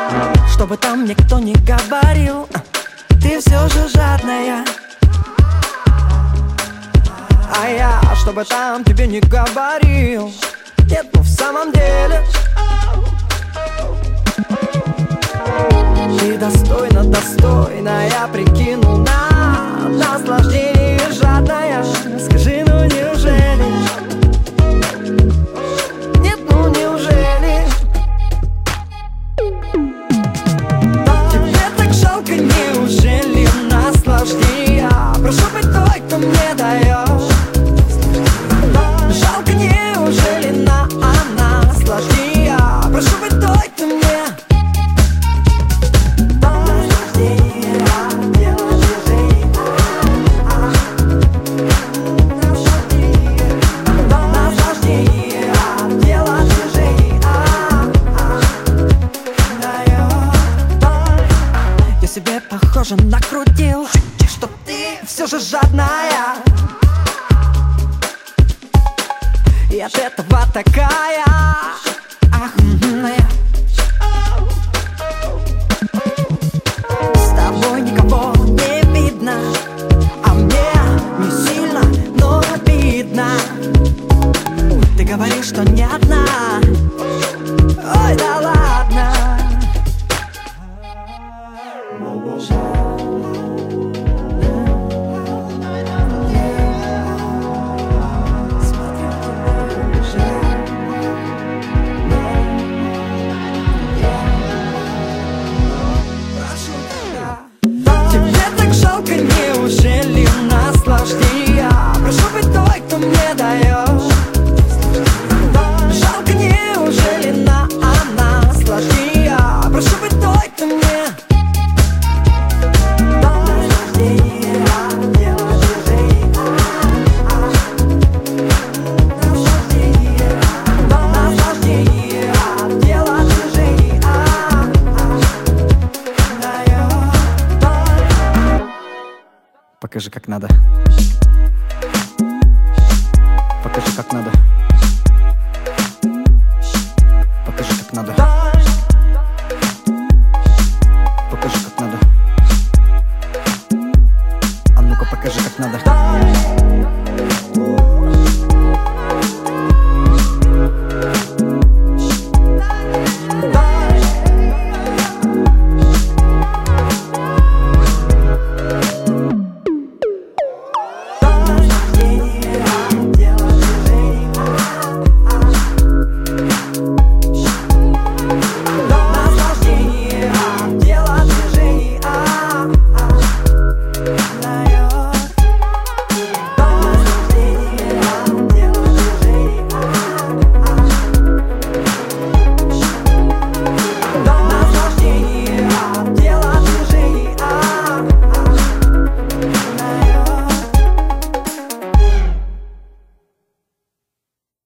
Чтобы там никто не говорил, ты все же жадная. А я, чтобы там тебе не говорил, нет, ну в самом деле ты достойна, достойна, я прикинул на наслаждение жадная. Скажи, ну неужели? Нет, ну неужели? Тебе так жалко, неужели наслаждения? Прошу быть той, кто мне даешь. Жалко, неужели на наслаждения? Прошу быть той, кто мне. Себе похоже накрутил, что ты все же жадная, и от этого такая охмурная. С тобой никого не видно, а мне не сильно, но обидно. Ты говоришь, что не одна. Ой, да ладно. Тебе так жалко, неужели наслаждения? Прошу быть той, кто мне даешь. Жалко, неужели на наслаждения? Прошу быть той, кто мне. Покажи, как надо. Покажи, как надо.